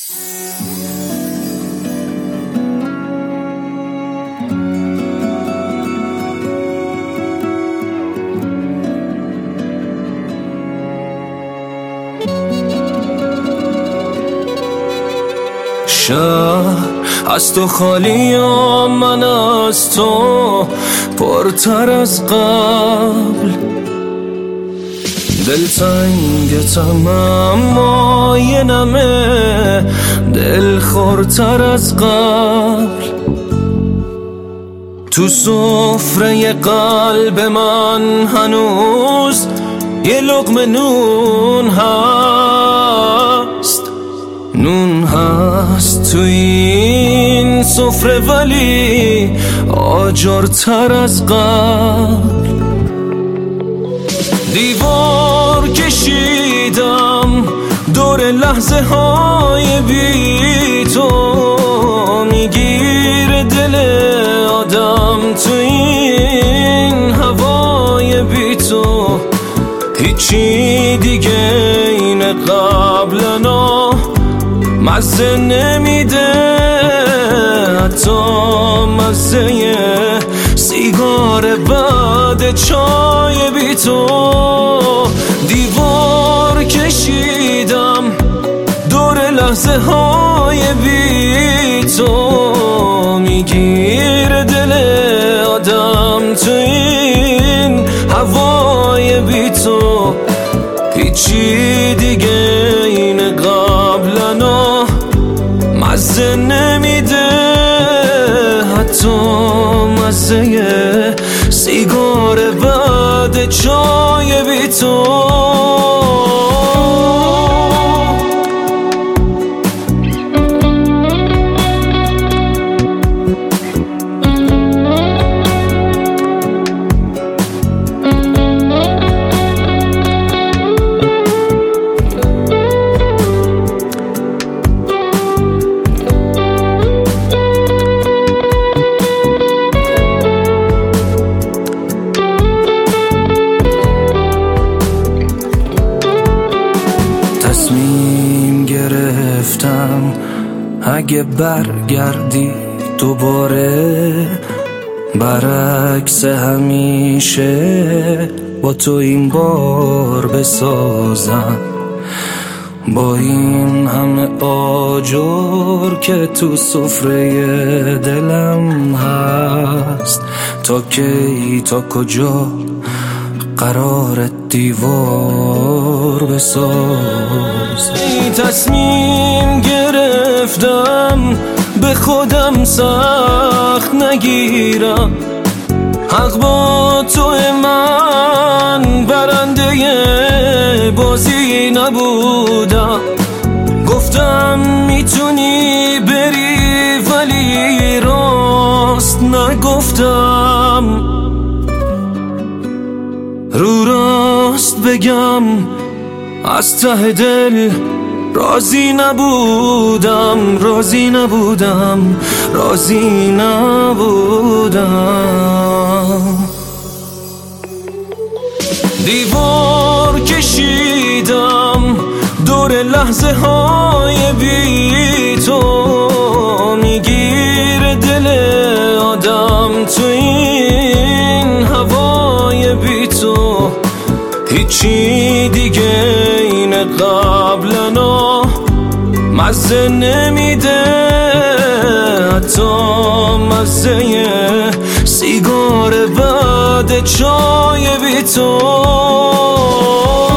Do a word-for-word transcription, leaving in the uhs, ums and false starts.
شهر از تو خالی و من از تو پرتر از قبل، دلتنگتم اما یه نمه دل خورتر از قبل. تو سفره قلب من هنوز یه لقمه نون هست، نون هست تو این سفره ولی آجرتر از قبل. دیوار کشیدم دور لحظه های بی تو، میگیر دل آدم تو این هوای بی تو. هیچی دیگه این قبلنا مزه نمیده، حتی مزه سیگار بعد چای بی تو. دیوار کشیدم دور لحظه های بی تو، میگیر دل آدم تو این هوای بی تو. هیچی دیگه این قبلنا مزه نمیده، حتی مزه سیگار بعد چای بی تو. تصمیم گرفتم اگه برگردی دوباره، برعکس همیشه با تو این بار بسازم. با این همه آجر که تو سفره دلم هست، تا کی تا کجا قرار دیوار بساز. تصمیم گرفتم به خودم سخت نگیرم، حق با تو من برنده بازی نبودم. گفتم میتونی بری ولی راست نگفتم، رو راست بگم از ته دل راضی نبودم، راضی نبودم، راضی نبودم. دیوار کشیدم دور لحظه های بی تو، میگیر دل آدم تو این هوای بی تو. هیچی دیگه این قبلنا مزه نمیده، حتی مزه سیگار بعد چای بی تو.